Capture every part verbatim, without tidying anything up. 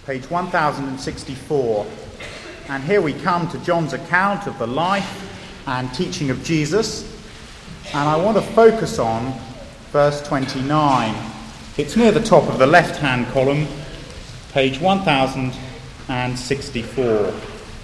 page one thousand sixty-four. And here we come to John's account of the life and teaching of Jesus. And I want to focus on verse twenty-nine. It's near the top of the left-hand column, page one thousand sixty-four.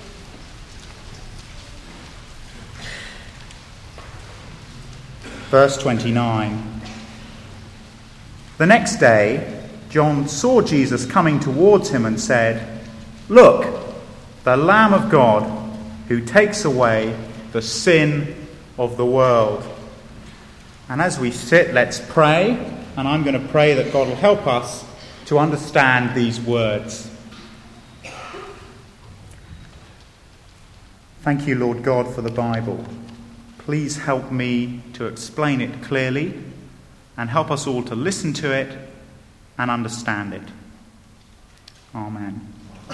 Verse twenty-nine. The next day, John saw Jesus coming towards him and said, "Look, the Lamb of God who takes away the sin of the world." And as we sit, let's pray, and I'm going to pray that God will help us to understand these words. Thank you, Lord God, for the Bible. Please help me to explain it clearly and help us all to listen to it and understand it. Amen.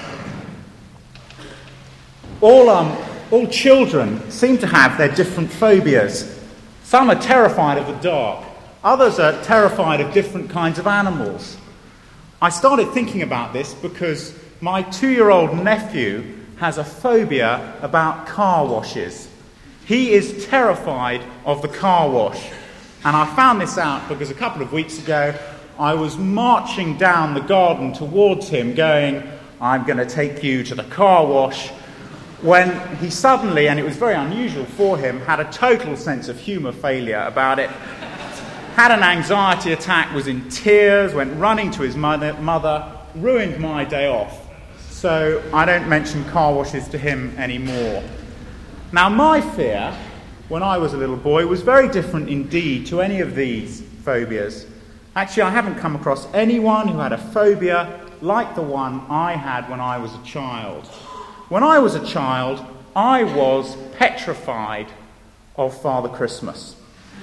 All, um, all children seem to have their different phobias. Some are terrified of the dark. Others are terrified of different kinds of animals. I started thinking about this because my two-year-old nephew has a phobia about car washes. He is terrified of the car wash. And I found this out because a couple of weeks ago I was marching down the garden towards him going, "I'm going to take you to the car wash," when he suddenly, and it was very unusual for him, had a total sense of humour failure about it, had an anxiety attack, was in tears, went running to his mother, mother, ruined my day off. So I don't mention car washes to him anymore. Now, my fear, when I was a little boy, was very different indeed to any of these phobias. Actually, I haven't come across anyone who had a phobia like the one I had when I was a child. When I was a child, I was petrified of Father Christmas.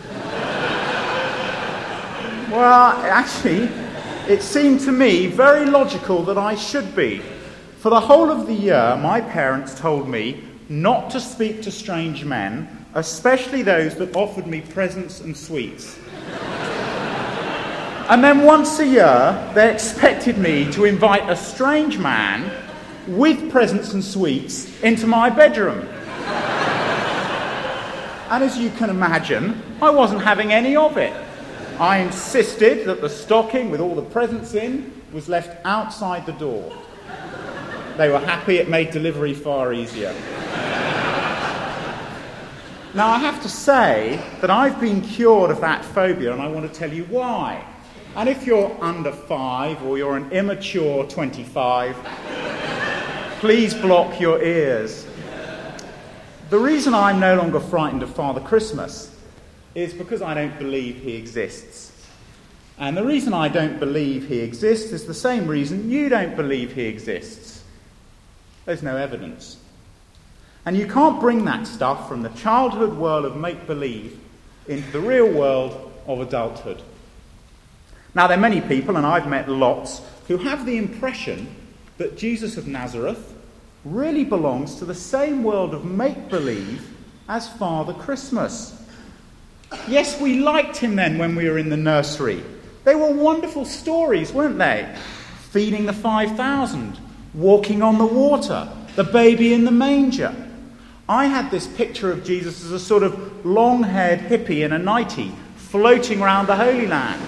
Well, actually, it seemed to me very logical that I should be. For the whole of the year, my parents told me not to speak to strange men, especially those that offered me presents and sweets. And then once a year, they expected me to invite a strange man with presents and sweets into my bedroom. And as you can imagine, I wasn't having any of it. I insisted that the stocking with all the presents in was left outside the door. They were happy. It made delivery far easier. Now, I have to say that I've been cured of that phobia, and I want to tell you why. And if you're under five or you're an immature twenty-five, please block your ears. The reason I'm no longer frightened of Father Christmas is because I don't believe he exists. And the reason I don't believe he exists is the same reason you don't believe he exists. There's no evidence. And you can't bring that stuff from the childhood world of make-believe into the real world of adulthood. Now, there are many people, and I've met lots, who have the impression that Jesus of Nazareth really belongs to the same world of make-believe as Father Christmas. Yes, we liked him then when we were in the nursery. They were wonderful stories, weren't they? Feeding the five thousand, walking on the water, the baby in the manger. I had this picture of Jesus as a sort of long-haired hippie in a nightie floating around the Holy Land.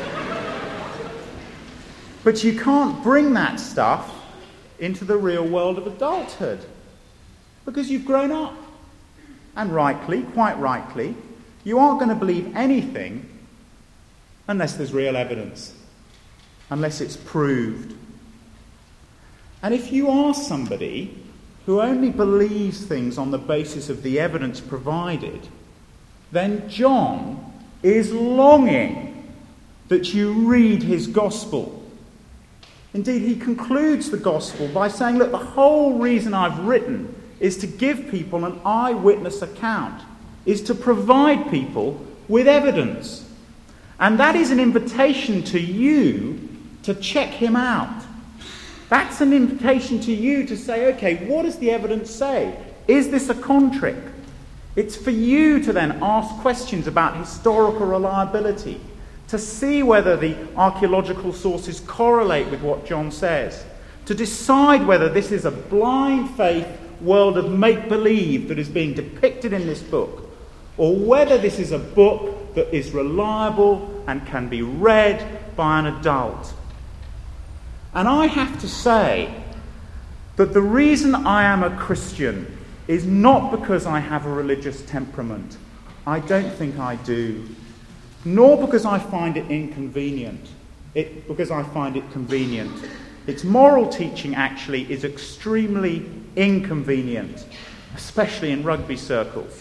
But you can't bring that stuff into the real world of adulthood because you've grown up. And rightly, quite rightly, you aren't going to believe anything unless there's real evidence, unless it's proved. And if you are somebody who only believes things on the basis of the evidence provided, then John is longing that you read his gospel. Indeed, he concludes the gospel by saying, look, the whole reason I've written is to give people an eyewitness account, is to provide people with evidence. And that is an invitation to you to check him out. That's an invitation to you to say, okay, what does the evidence say? Is this a con trick? It's for you to then ask questions about historical reliability, to see whether the archaeological sources correlate with what John says, to decide whether this is a blind faith world of make-believe that is being depicted in this book, or whether this is a book that is reliable and can be read by an adult. And I have to say that the reason I am a Christian is not because I have a religious temperament. I don't think I do. Nor because I find it inconvenient. It, because I find it convenient. Its moral teaching actually is extremely inconvenient, especially in rugby circles.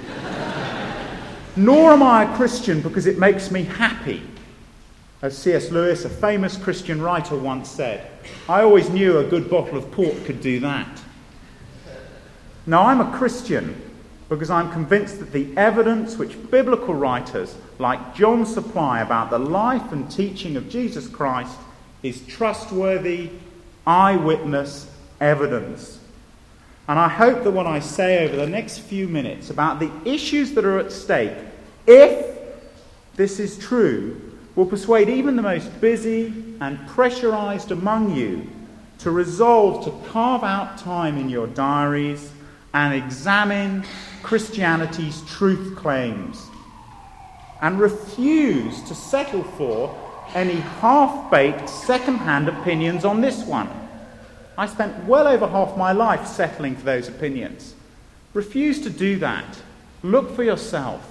Nor am I a Christian because it makes me happy. As C S Lewis, a famous Christian writer, once said, I always knew a good bottle of port could do that. Now, I'm a Christian because I'm convinced that the evidence which biblical writers like John supply about the life and teaching of Jesus Christ is trustworthy, eyewitness evidence. And I hope that what I say over the next few minutes about the issues that are at stake, if this is true, will persuade even the most busy and pressurized among you to resolve to carve out time in your diaries and examine Christianity's truth claims and refuse to settle for any half-baked second-hand opinions on this one. I spent well over half my life settling for those opinions. Refuse to do that. Look for yourself.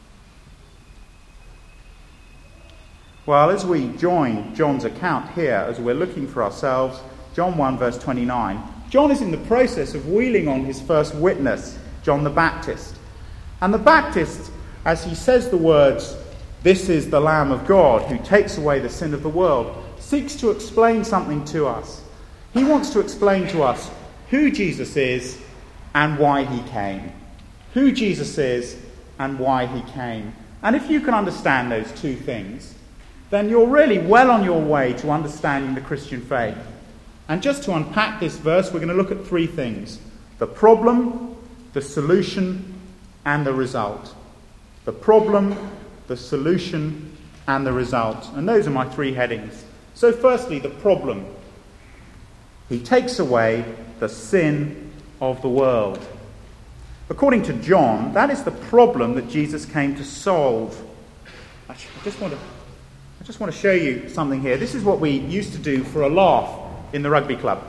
Well, as we join John's account here, as we're looking for ourselves, John one verse twenty-nine, John is in the process of wheeling on his first witness, John the Baptist. And the Baptist, as he says the words, "This is the Lamb of God who takes away the sin of the world," seeks to explain something to us. He wants to explain to us who Jesus is and why he came. Who Jesus is and why he came. And if you can understand those two things, then you're really well on your way to understanding the Christian faith. And just to unpack this verse, we're going to look at three things: the problem, the solution, and the result. The problem, the solution, and the result. And those are my three headings. So firstly, the problem. He takes away the sin of the world. According to John, that is the problem that Jesus came to solve. Actually, I just want to, I just want to show you something here. This is what we used to do for a laugh in the rugby club.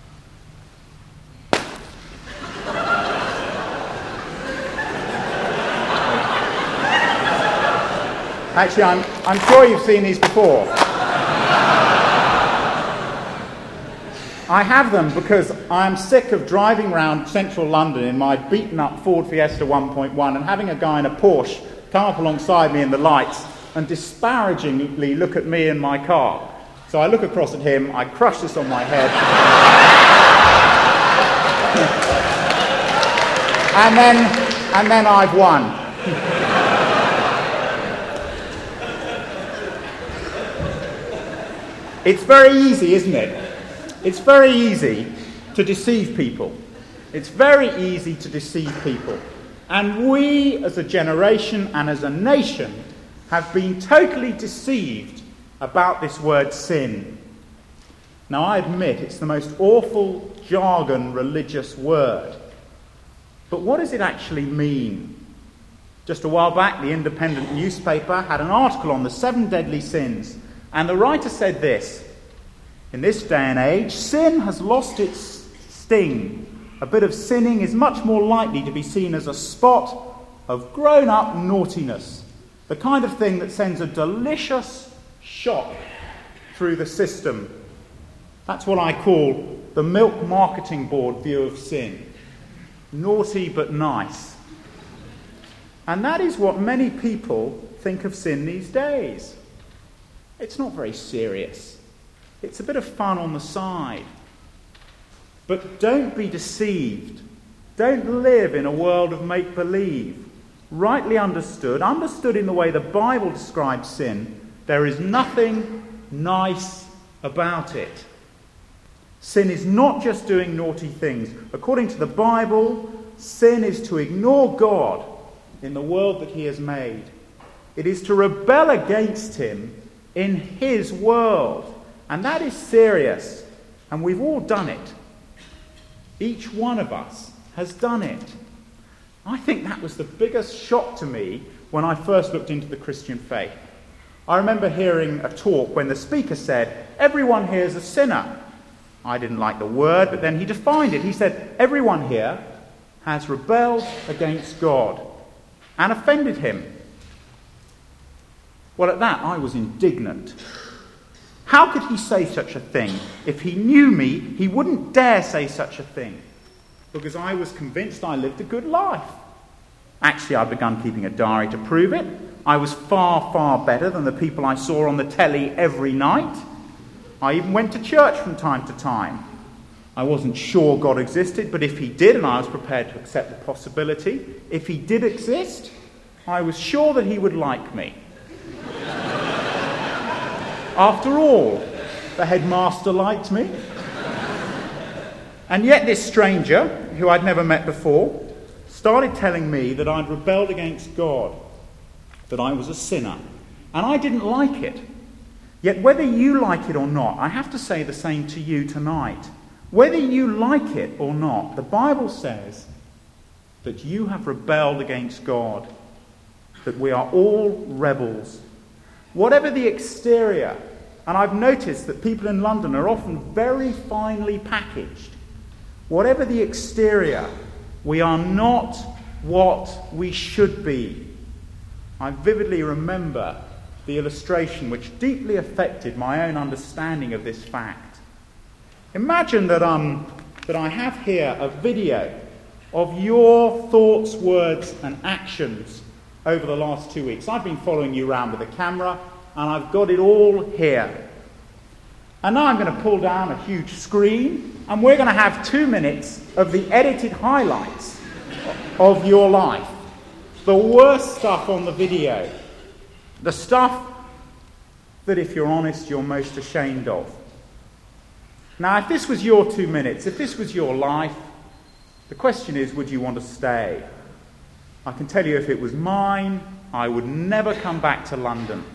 Actually, I'm, I'm sure you've seen these before. I have them because I'm sick of driving around central London in my beaten-up Ford Fiesta one point one and having a guy in a Porsche come up alongside me in the lights and disparagingly look at me and my car. So I look across at him, I crush this on my head, and then, and then I've won. It's very easy, isn't it? It's very easy to deceive people. It's very easy to deceive people. And we, as a generation and as a nation, have been totally deceived about this word sin. Now, I admit it's the most awful jargon religious word. But what does it actually mean? Just a while back, the Independent newspaper had an article on the seven deadly sins. And the writer said this: in this day and age, sin has lost its sting. A bit of sinning is much more likely to be seen as a spot of grown-up naughtiness, the kind of thing that sends a delicious shock through the system. That's what I call the Milk Marketing Board view of sin. Naughty but nice. And that is what many people think of sin these days. It's not very serious. It's a bit of fun on the side. But don't be deceived. Don't live in a world of make-believe. Rightly understood, understood in the way the Bible describes sin, there is nothing nice about it. Sin is not just doing naughty things. According to the Bible, sin is to ignore God in the world that he has made. It is to rebel against him in his world. And that is serious. And we've all done it. Each one of us has done it. I think that was the biggest shock to me when I first looked into the Christian faith. I remember hearing a talk when the speaker said, everyone here is a sinner. I didn't like the word, but then he defined it. He said, everyone here has rebelled against God and offended him. Well, at that, I was indignant. How could he say such a thing? If he knew me, he wouldn't dare say such a thing, because I was convinced I lived a good life. Actually, I'd begun keeping a diary to prove it. I was far, far better than the people I saw on the telly every night. I even went to church from time to time. I wasn't sure God existed, but if he did, and I was prepared to accept the possibility, if he did exist, I was sure that he would like me. After all, the headmaster liked me. And yet this stranger, who I'd never met before, started telling me that I'd rebelled against God, that I was a sinner, and I didn't like it. Yet whether you like it or not, I have to say the same to you tonight. Whether you like it or not, the Bible says that you have rebelled against God, that we are all rebels. Whatever the exterior, and I've noticed that people in London are often very finely packaged. Whatever the exterior, we are not what we should be. I vividly remember the illustration which deeply affected my own understanding of this fact. Imagine that, um, that I have here a video of your thoughts, words and actions over the last two weeks. I've been following you around with a camera, and I've got it all here. And now I'm going to pull down a huge screen, and we're going to have two minutes of the edited highlights of your life. The worst stuff on the video. The stuff that, if you're honest, you're most ashamed of. Now, if this was your two minutes, if this was your life, the question is, would you want to stay? I can tell you, if it was mine, I would never come back to London.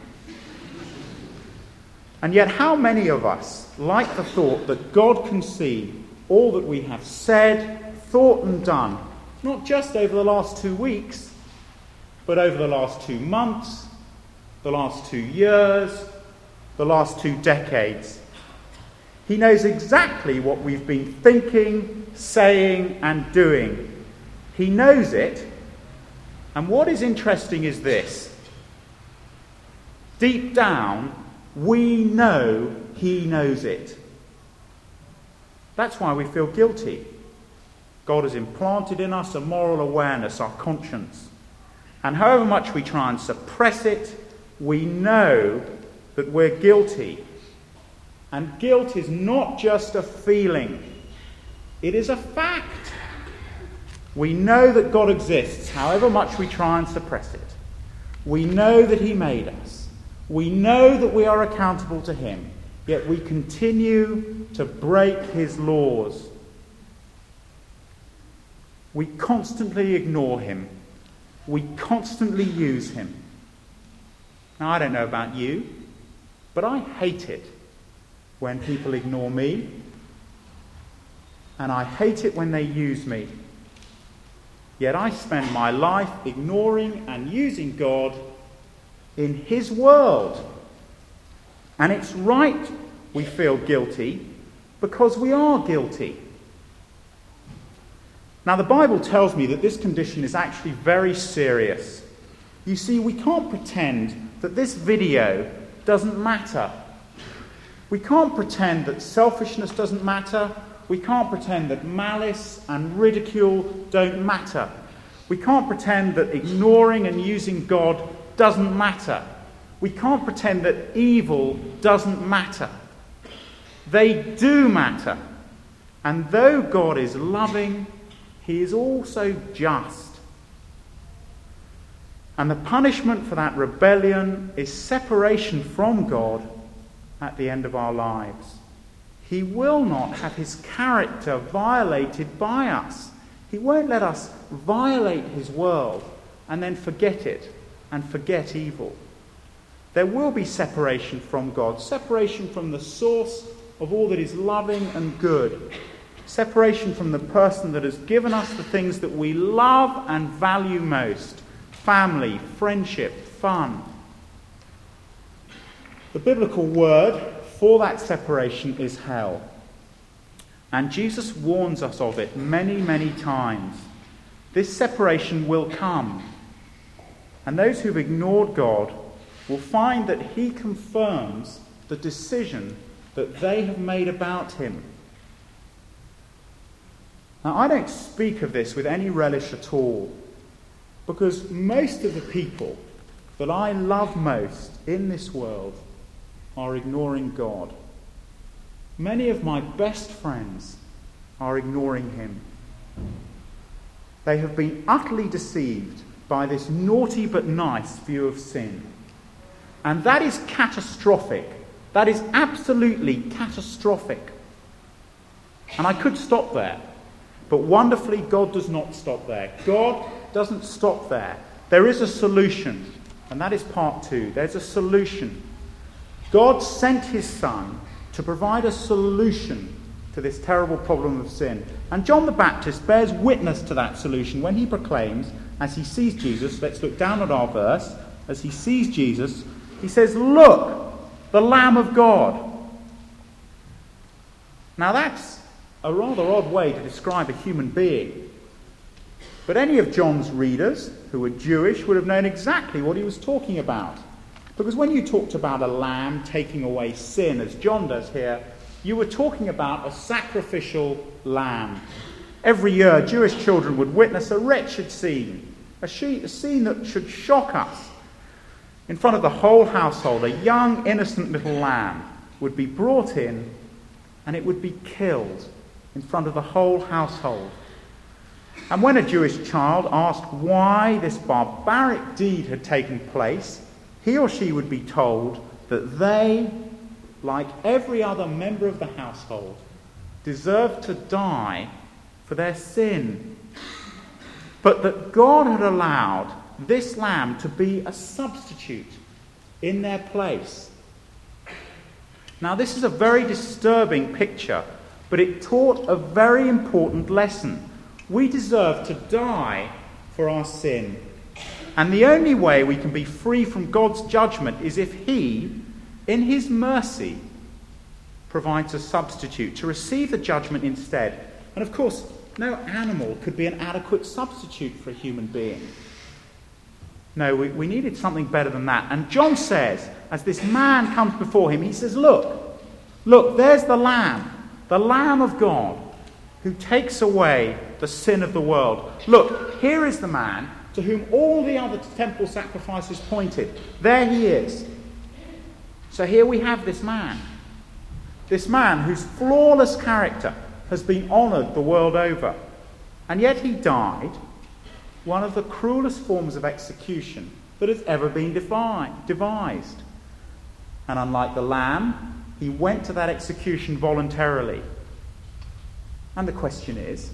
And yet, how many of us like the thought that God can see all that we have said, thought and done, not just over the last two weeks, but over the last two months, the last two years, the last two decades. He knows exactly what we've been thinking, saying and doing. He knows it. And what is interesting is this. Deep down, we know he knows it. That's why we feel guilty. God has implanted in us a moral awareness, our conscience. And however much we try and suppress it, we know that we're guilty. And guilt is not just a feeling. It is a fact. We know that God exists, however much we try and suppress it. We know that he made us. We know that we are accountable to him, yet we continue to break his laws. We constantly ignore him. We constantly use him. Now, I don't know about you, but I hate it when people ignore me, and I hate it when they use me. Yet I spend my life ignoring and using God in his world. And it's right we feel guilty, because we are guilty. Now, the Bible tells me that this condition is actually very serious. You see, we can't pretend that this video doesn't matter. We can't pretend that selfishness doesn't matter. We can't pretend that malice and ridicule don't matter. We can't pretend that ignoring and using God doesn't matter. We can't pretend that evil doesn't matter. They do matter. And though God is loving, he is also just. And the punishment for that rebellion is separation from God at the end of our lives. He will not have his character violated by us. He won't let us violate his world and then forget it and forget evil. There will be separation from God, separation from the source of all that is loving and good. Separation from the person that has given us the things that we love and value most. Family, friendship, fun. The biblical word for that separation is hell. And Jesus warns us of it many, many times. This separation will come. And those who've ignored God will find that he confirms the decision that they have made about him. Now, I don't speak of this with any relish at all, because most of the people that I love most in this world are ignoring God. Many of my best friends are ignoring him. They have been utterly deceived by this naughty but nice view of sin. And that is catastrophic. That is absolutely catastrophic. And I could stop there. But wonderfully, God does not stop there. God doesn't stop there. There is a solution. And that is part two. There's a solution. God sent his Son to provide a solution to this terrible problem of sin. And John the Baptist bears witness to that solution when he proclaims, as he sees Jesus, let's look down at our verse, as he sees Jesus, he says, "Look, the Lamb of God." Now that's a rather odd way to describe a human being. But any of John's readers who were Jewish would have known exactly what he was talking about. Because when you talked about a lamb taking away sin, as John does here, you were talking about a sacrificial lamb. Every year, Jewish children would witness a wretched scene, a, she- a scene that should shock us. In front of the whole household, a young, innocent little lamb would be brought in, and it would be killed in front of the whole household. And when a Jewish child asked why this barbaric deed had taken place, he or she would be told that they, like every other member of the household, deserved to die for their sin. But that God had allowed this lamb to be a substitute in their place. Now, this is a very disturbing picture, but it taught a very important lesson. We deserve to die for our sin. And the only way we can be free from God's judgment is if he, in his mercy, provides a substitute to receive the judgment instead. And of course, no animal could be an adequate substitute for a human being. No, we, we needed something better than that. And John says, as this man comes before him, he says, look, look, there's the Lamb, the Lamb of God, who takes away the sin of the world. Look, here is the man to whom all the other temple sacrifices pointed. There he is. So here we have this man. This man whose flawless character has been honoured the world over. And yet he died one of the cruelest forms of execution that has ever been defi- devised. And unlike the lamb, he went to that execution voluntarily. And the question is,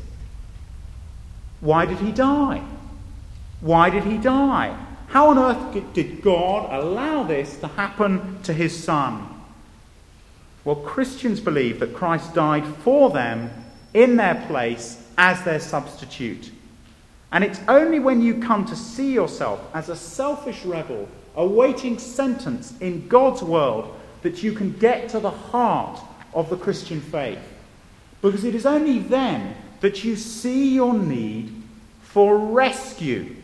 why did he die? Why did he die? How on earth did God allow this to happen to his Son? Well, Christians believe that Christ died for them in their place as their substitute. And it's only when you come to see yourself as a selfish rebel awaiting sentence in God's world that you can get to the heart of the Christian faith. Because it is only then that you see your need for rescue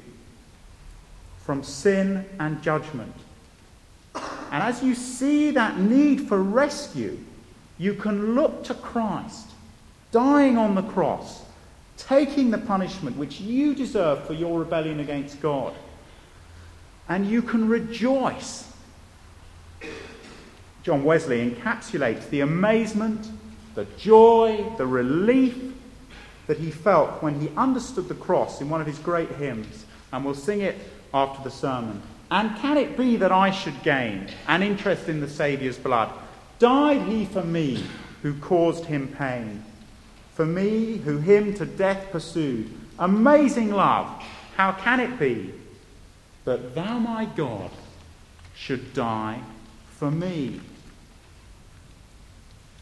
from sin and judgment. And as you see that need for rescue, you can look to Christ, dying on the cross, taking the punishment which you deserve for your rebellion against God. And you can rejoice. John Wesley encapsulates the amazement, the joy, the relief that he felt when he understood the cross in one of his great hymns. And we'll sing it after the sermon. And can it be that I should gain an interest in the Saviour's blood? Died he for me who caused him pain? For me who him to death pursued? Amazing love, how can it be that thou, my God, should die for me?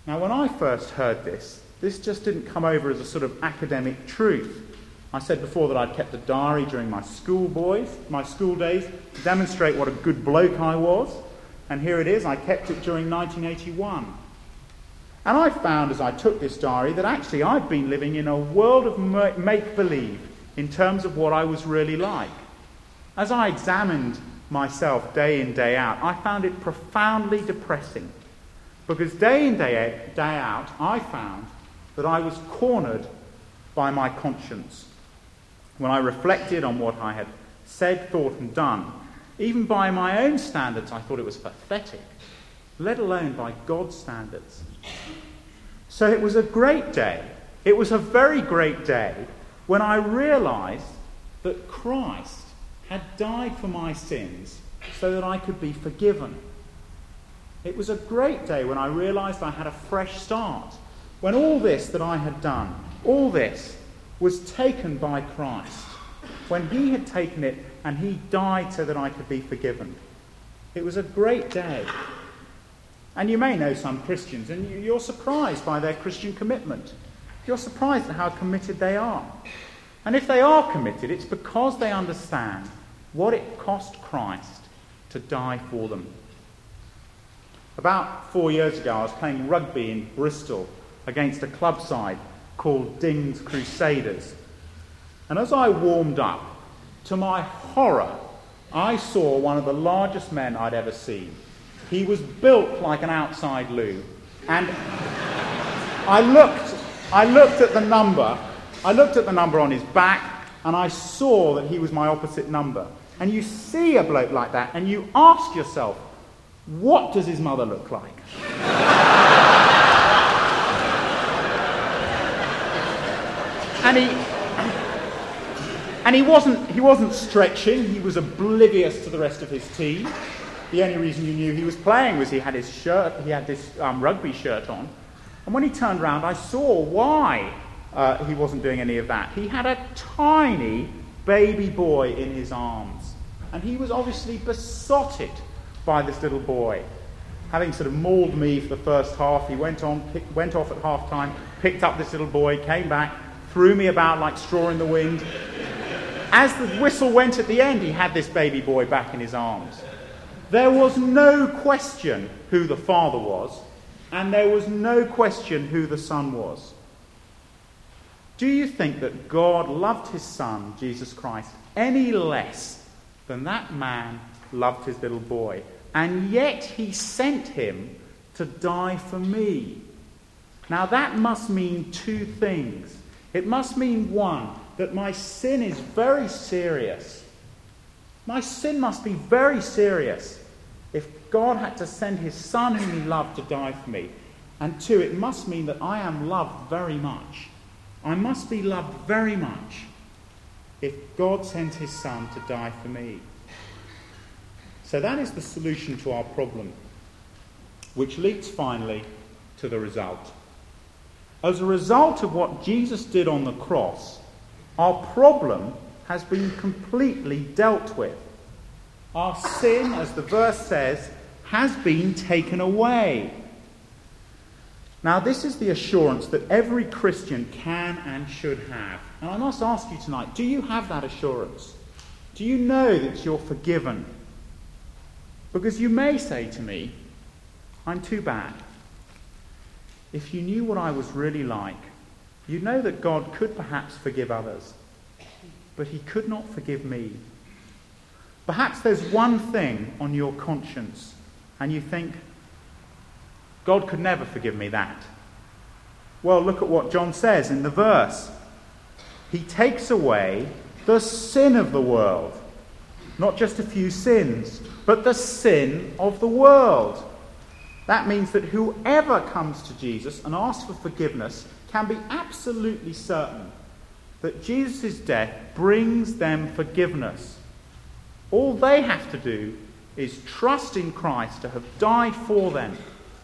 Now, when I first heard this, this just didn't come over as a sort of academic truth. I said before that I'd kept a diary during my school boys, my school days, to demonstrate what a good bloke I was. And here it is, I kept it during nineteen eighty-one. And I found as I took this diary that actually I'd been living in a world of make-believe in terms of what I was really like. As I examined myself day in, day out, I found it profoundly depressing. Because day in, day out, day out, I found that I was cornered by my conscience. When I reflected on what I had said, thought and done, even by my own standards, I thought it was pathetic, let alone by God's standards. So it was a great day. It was a very great day when I realized that Christ had died for my sins so that I could be forgiven. It was a great day when I realized I had a fresh start, when all this that I had done, all this was taken by Christ, when he had taken it and he died so that I could be forgiven. It was a great day. And you may know some Christians, and you're surprised by their Christian commitment. You're surprised at how committed they are. And if they are committed, it's because they understand what it cost Christ to die for them. About four years ago, I was playing rugby in Bristol against a club side called Dings Crusaders. And as I warmed up, to my horror, I saw one of the largest men I'd ever seen. He was built like an outside loo. And I looked, I looked at the number, I looked at the number on his back, and I saw that he was my opposite number. And you see a bloke like that, and you ask yourself, what does his mother look like? and he and he wasn't he wasn't stretching, he was oblivious to the rest of his team. The only reason you knew he was playing was he had his shirt, he had this um, rugby shirt on. And when he turned round, I saw why uh, he wasn't doing any of that. He had a tiny baby boy in his arms. And he was obviously besotted by this little boy. Having sort of mauled me for the first half, he went on, pick, went off at half time, picked up this little boy, came back, threw me about like straw in the wind. As the whistle went at the end, he had this baby boy back in his arms. There was no question who the father was, and there was no question who the son was. Do you think that God loved his son, Jesus Christ, any less than that man loved his little boy? And yet he sent him to die for me. Now that must mean two things. It must mean, one, that my sin is very serious. My sin must be very serious if God had to send his son whom he loved to die for me. And two, it must mean that I am loved very much. I must be loved very much if God sent his son to die for me. So that is the solution to our problem, which leads finally to the result. As a result of what Jesus did on the cross, our problem has been completely dealt with. Our sin, as the verse says, has been taken away. Now, this is the assurance that every Christian can and should have. And I must ask you tonight, do you have that assurance? Do you know that you're forgiven? Because you may say to me, I'm too bad. If you knew what I was really like, you'd know that God could perhaps forgive others, but he could not forgive me. Perhaps there's one thing on your conscience, and you think, God could never forgive me that. Well, look at what John says in the verse. He takes away the sin of the world. Not just a few sins, but the sin of the world. That means that whoever comes to Jesus and asks for forgiveness can be absolutely certain that Jesus' death brings them forgiveness. All they have to do is trust in Christ to have died for them.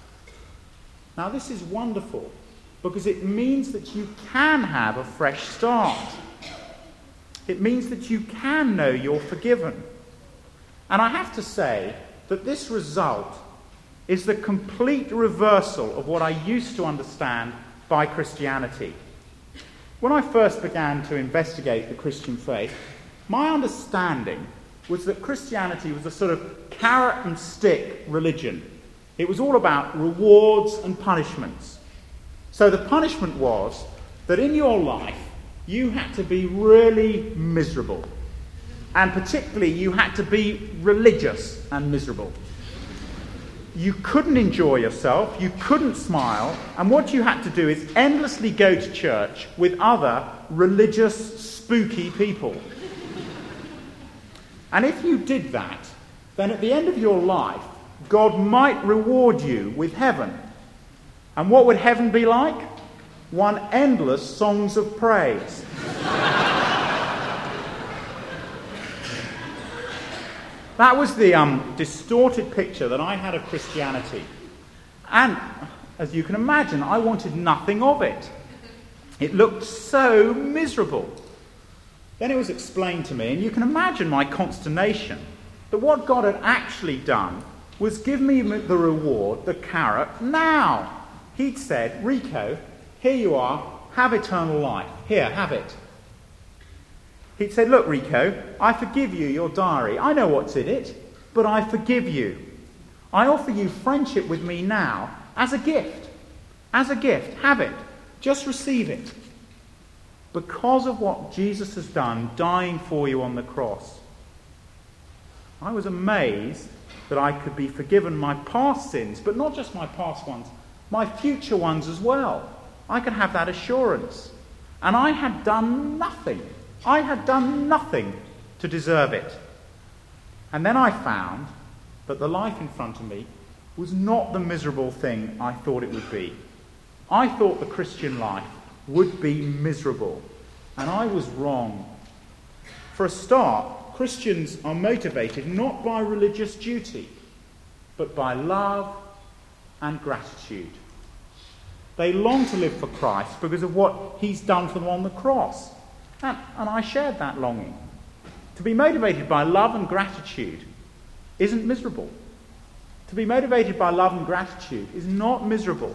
Now this is wonderful because it means that you can have a fresh start. It means that you can know you're forgiven. And I have to say that this result is the complete reversal of what I used to understand by Christianity. When I first began to investigate the Christian faith, my understanding was that Christianity was a sort of carrot and stick religion. It was all about rewards and punishments. So the punishment was that in your life you had to be really miserable. And particularly you had to be religious and miserable. You couldn't enjoy yourself, you couldn't smile, and what you had to do is endlessly go to church with other religious, spooky people. And if you did that, then at the end of your life, God might reward you with heaven. And what would heaven be like? One endless songs of praise. That was the um, distorted picture that I had of Christianity. And, as you can imagine, I wanted nothing of it. It looked so miserable. Then it was explained to me, and you can imagine my consternation, that what God had actually done was give me the reward, the carrot, now. He'd said, Rico, here you are, have eternal life. Here, have it. He'd said, look, Rico, I forgive you your diary. I know what's in it, but I forgive you. I offer you friendship with me now as a gift. As a gift. Have it. Just receive it. Because of what Jesus has done, dying for you on the cross. I was amazed that I could be forgiven my past sins, but not just my past ones, my future ones as well. I could have that assurance. And I had done nothing. I had done nothing to deserve it. And then I found that the life in front of me was not the miserable thing I thought it would be. I thought the Christian life would be miserable, and I was wrong. For a start, Christians are motivated not by religious duty, but by love and gratitude. They long to live for Christ because of what he's done for them on the cross. And, and I shared that longing. To be motivated by love and gratitude isn't miserable. To be motivated by love and gratitude is not miserable.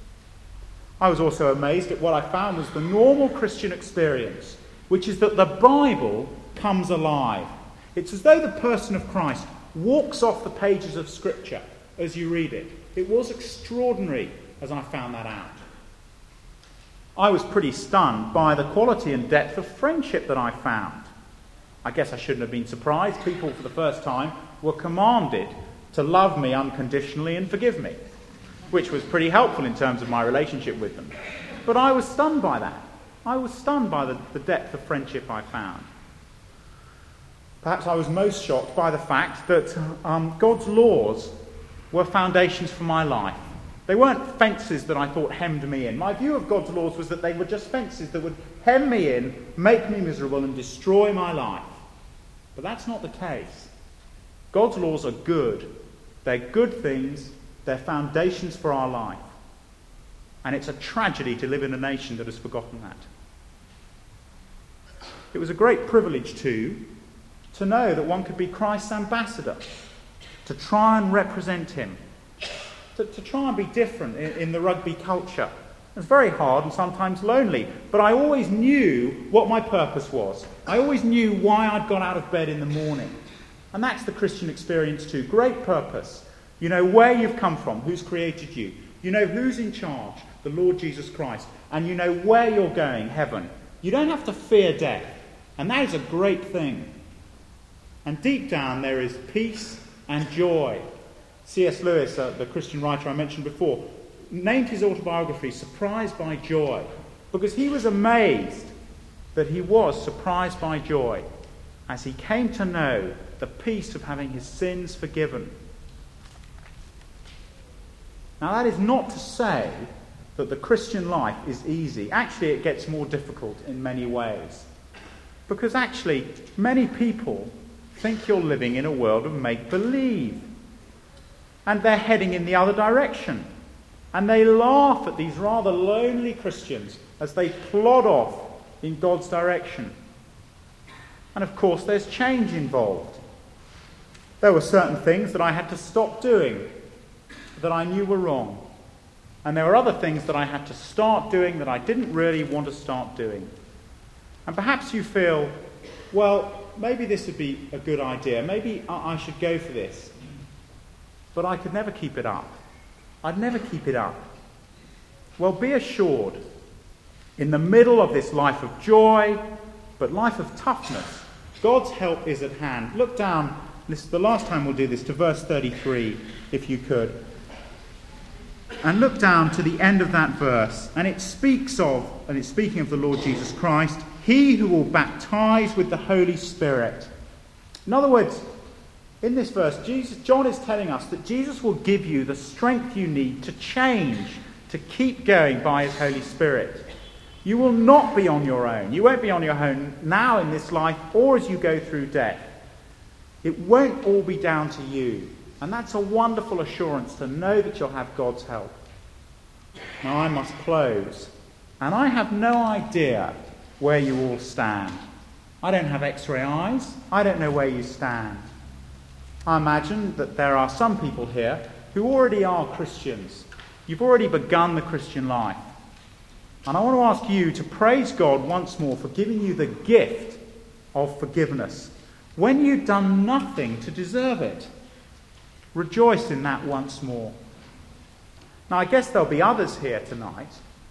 I was also amazed at what I found was the normal Christian experience, which is that the Bible comes alive. It's as though the person of Christ walks off the pages of Scripture as you read it. It was extraordinary as I found that out. I was pretty stunned by the quality and depth of friendship that I found. I guess I shouldn't have been surprised. People for the first time were commanded to love me unconditionally and forgive me, which was pretty helpful in terms of my relationship with them. But I was stunned by that. I was stunned by the, the depth of friendship I found. Perhaps I was most shocked by the fact that um, God's laws were foundations for my life. They weren't fences that I thought hemmed me in. My view of God's laws was that they were just fences that would hem me in, make me miserable, and destroy my life. But that's not the case. God's laws are good. They're good things. They're foundations for our life. And it's a tragedy to live in a nation that has forgotten that. It was a great privilege, too, to know that one could be Christ's ambassador, to try and represent him. To, to try and be different in, in the rugby culture. It's very hard and sometimes lonely, but I always knew what my purpose was. I always knew why I'd got out of bed in the morning. And that's the Christian experience too. Great purpose. You know where you've come from, who's created you. You know who's in charge, the Lord Jesus Christ. And you know where you're going, heaven. You don't have to fear death. And that is a great thing. And deep down there is peace and joy. C S Lewis, uh, the Christian writer I mentioned before, named his autobiography Surprised by Joy, because he was amazed that he was surprised by joy as he came to know the peace of having his sins forgiven. Now that is not to say that the Christian life is easy. Actually, it gets more difficult in many ways. Because actually, many people think you're living in a world of make-believe. And they're heading in the other direction. And they laugh at these rather lonely Christians as they plod off in God's direction. And of course, there's change involved. There were certain things that I had to stop doing. that I knew were wrong. And there were other things that I had to start doing that I didn't really want to start doing. And perhaps you feel, well, maybe this would be a good idea. Maybe I should go for this. But I could never keep it up. I'd never keep it up. Well, be assured, in the middle of this life of joy, but life of toughness, God's help is at hand. Look down, this is the last time we'll do this, to verse thirty-three, if you could. And look down to the end of that verse, and it speaks of, and it's speaking of the Lord Jesus Christ, he who will baptize with the Holy Spirit. In other words, in this verse, Jesus, John is telling us that Jesus will give you the strength you need to change, to keep going by his Holy Spirit. You will not be on your own. You won't be on your own now in this life or as you go through death. It won't all be down to you. And that's a wonderful assurance to know that you'll have God's help. Now I must close. And I have no idea where you all stand. I don't have x-ray eyes. I don't know where you stand. I imagine that there are some people here who already are Christians. You've already begun the Christian life. And I want to ask you to praise God once more for giving you the gift of forgiveness when you've done nothing to deserve it. Rejoice in that once more. Now, I guess there'll be others here tonight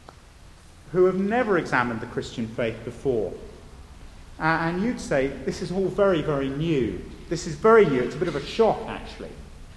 who have never examined the Christian faith before. Uh, and you'd say, this is all very, very new. This is very new. It's a bit of a shock, actually.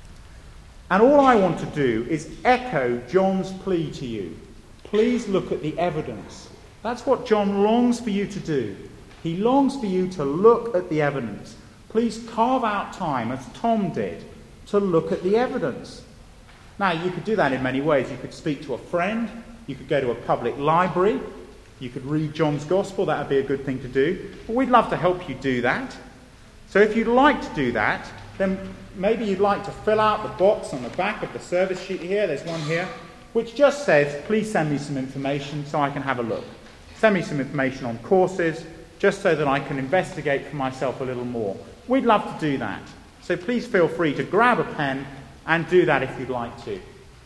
And all I want to do is echo John's plea to you. Please look at the evidence. That's what John longs for you to do. He longs for you to look at the evidence. Please carve out time, as Tom did, to look at the evidence. Now, you could do that in many ways. You could speak to a friend. You could go to a public library. You could read John's Gospel. That would be a good thing to do. But we'd love to help you do that. So if you'd like to do that, then maybe you'd like to fill out the box on the back of the service sheet here. There's one here, which just says, please send me some information so I can have a look. Send me some information on courses, just so that I can investigate for myself a little more. We'd love to do that. So please feel free to grab a pen and do that if you'd like to.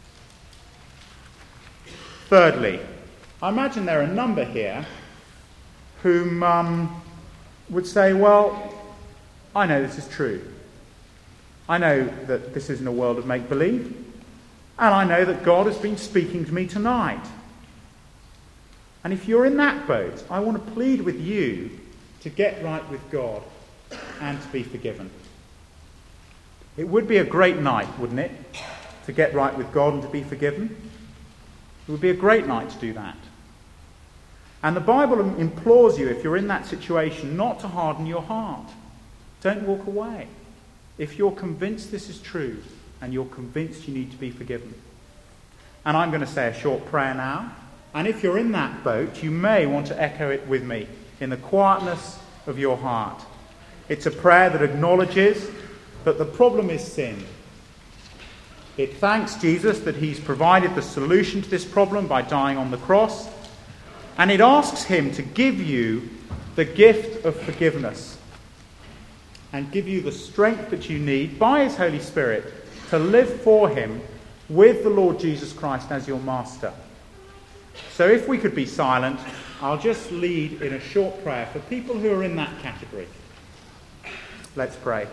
Thirdly, I imagine there are a number here whom um, would say, well, I know this is true. I know that this isn't a world of make-believe. And I know that God has been speaking to me tonight. And if you're in that boat, I want to plead with you to get right with God and to be forgiven. It would be a great night, wouldn't it, to get right with God and to be forgiven? It would be a great night to do that. And the Bible implores you, if you're in that situation, not to harden your heart. Don't walk away. If you're convinced this is true, and you're convinced you need to be forgiven. And I'm going to say a short prayer now. And if you're in that boat, you may want to echo it with me in the quietness of your heart. It's a prayer that acknowledges that the problem is sin. It thanks Jesus that he's provided the solution to this problem by dying on the cross. And it asks him to give you the gift of forgiveness and give you the strength that you need by his Holy Spirit to live for him with the Lord Jesus Christ as your master. So if we could be silent, I'll just lead in a short prayer for people who are in that category. Let's pray.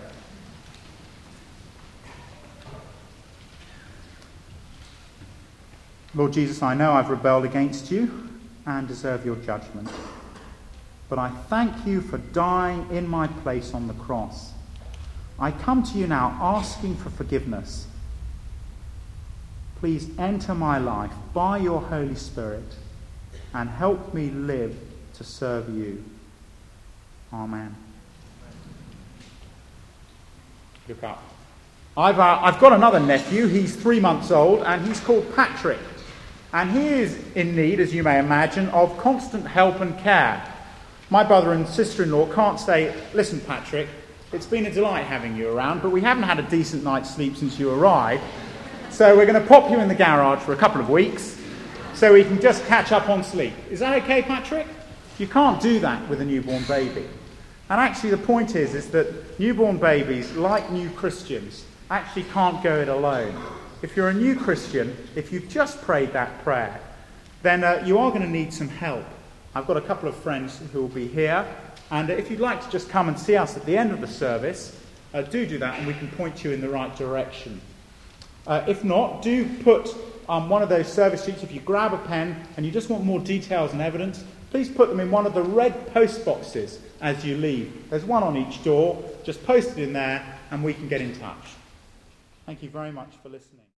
Lord Jesus, I know I've rebelled against you and deserve your judgment. But I thank you for dying in my place on the cross. I come to you now asking for forgiveness. Please enter my life by your Holy Spirit and help me live to serve you. Amen. Look up. I've, uh, I've got another nephew. He's three months old and he's called Patrick. And he is in need, as you may imagine, of constant help and care. My brother and sister-in-law can't say, listen, Patrick, it's been a delight having you around, but we haven't had a decent night's sleep since you arrived. So we're going to pop you in the garage for a couple of weeks so we can just catch up on sleep. Is that okay, Patrick? You can't do that with a newborn baby. And actually the point is, is that newborn babies, like new Christians, actually can't go it alone. if you're a new Christian, if you've just prayed that prayer, then uh, you are going to need some help. I've got a couple of friends who will be here, and if you'd like to just come and see us at the end of the service, uh, do do that and we can point you in the right direction. Uh, if not, do put um, one of those service sheets, if you grab a pen and you just want more details and evidence, please put them in one of the red post boxes as you leave. There's one on each door. Just post it in there and we can get in touch. Thank you very much for listening.